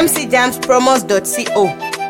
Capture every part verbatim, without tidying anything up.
m c jams promos dot co.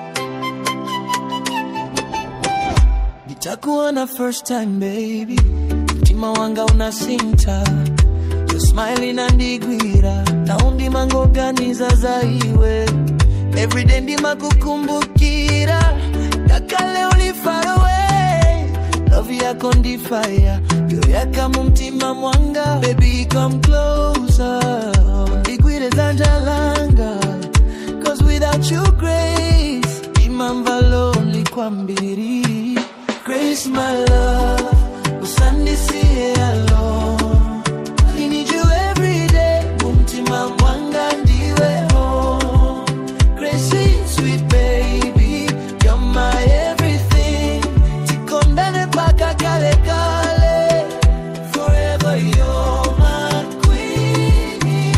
Nitakuona first time baby, mtima wanga unasinta, you're smiling and igwira, naundi mango gani zaza iwe, everyday ndima kukumbukira, kakale uli far away, love yako ndi fire, yo yaka mumtima mwanga, baby come closer, igwire zanjalanga, cause without you grace, imamba lonely kwambiri. Grace, my love, usandi siye alone. I need you every day. Mumtima mwanga ndiwe home. Grace, sweet, sweet baby, you're my everything. Tikondane paka kale kale. Forever you're my queen.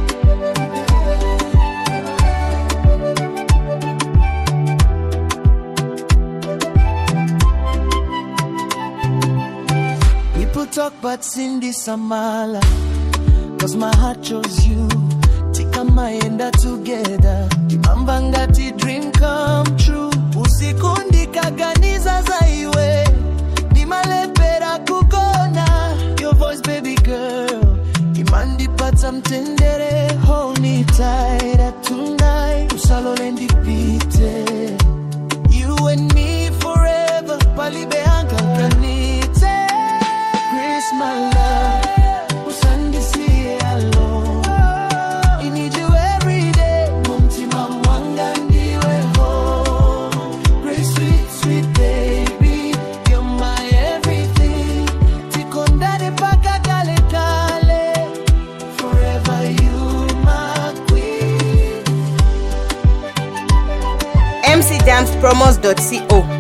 People talk but Cindy Samala, cause my heart chose you. Tika maenda together, imambangati dream come true. Usikundi kaganiza zaiwe, ni malepera kukona. Your voice baby girl, imandi pata mtendere. Hold me tight tonight, usalole ndipite. You and me forever, palibe anka kanite. Grace, my love, usandi siye alone. I need you every day. Mumtima mwanga ndiwe home. Grace, sweet, sweet baby, you're my everything. Tikondane paka kale kale. Forever you my queen. m c jams promos dot co.